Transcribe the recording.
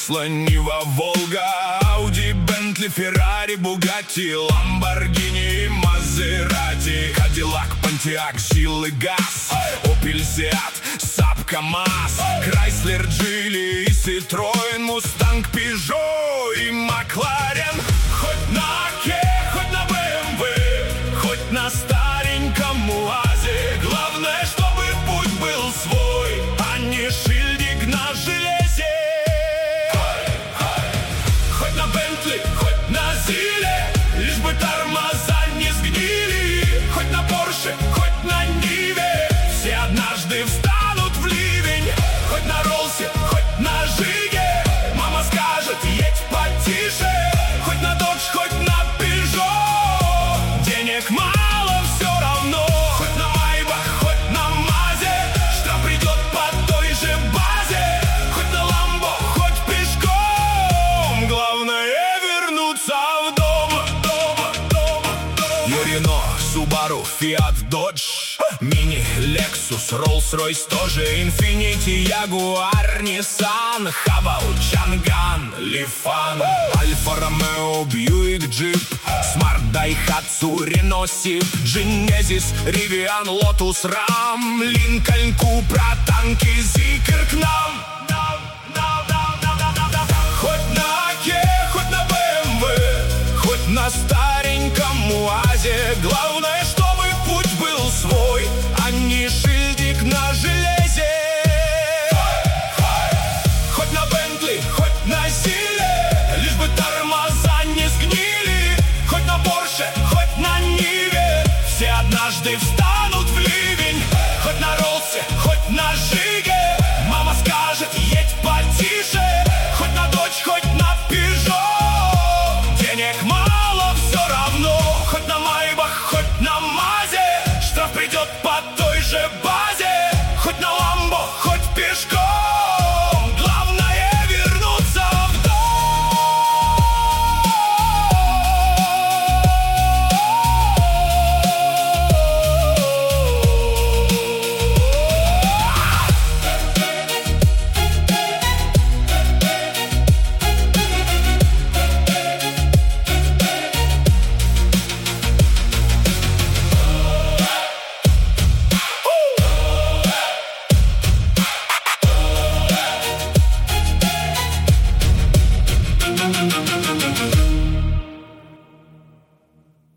Тесла, Нива, Волга, Ауди, Бентли, Феррари, Бугатти, Ламборгини, Мазерати, Кадиллак, Понтиак, Жил и Газ, Опель, Сиат, Саб, КамАЗ, Крайслер, Джили и Ситроен, Мустанг, Пежо и Макларен. Хоть на Ке, хоть на БМВ, хоть на стареньком УАЗе, главное, чтобы путь был свой, а не шильдик на железе. Хоть на Бентли, хоть на Зиле, лишь бы тормоза не сгнили. Хоть на Порше, хоть на Ниве, все однажды встанут в ливень. Хоть на Роллсе, хоть на Жиге, мама скажет, едь потише. Хоть на Додж, хоть на Пежо, денег мало все равно. Хоть на Майбах, хоть на Мазе, штраф придет по той же базе. Хоть на Ламбо, хоть пешком, главное вернуться в дом. Рено, Субару, Фиат, Додж, Мини, Лексус, Роллс-Ройс тоже, Инфинити, Ягуар, Ниссан, Хавал, Чанган, Лифан, Альфа, Ромео, Бьюик, Джип, Смарт, Дайхатсу, Рено, Сип, Дженезис, Ривиан, Лотус, Рам, Линкольн, Купра, танки, Зикр к нам. Хоть на Аке, хоть на БМВ, хоть на стареньком УАЗе, главное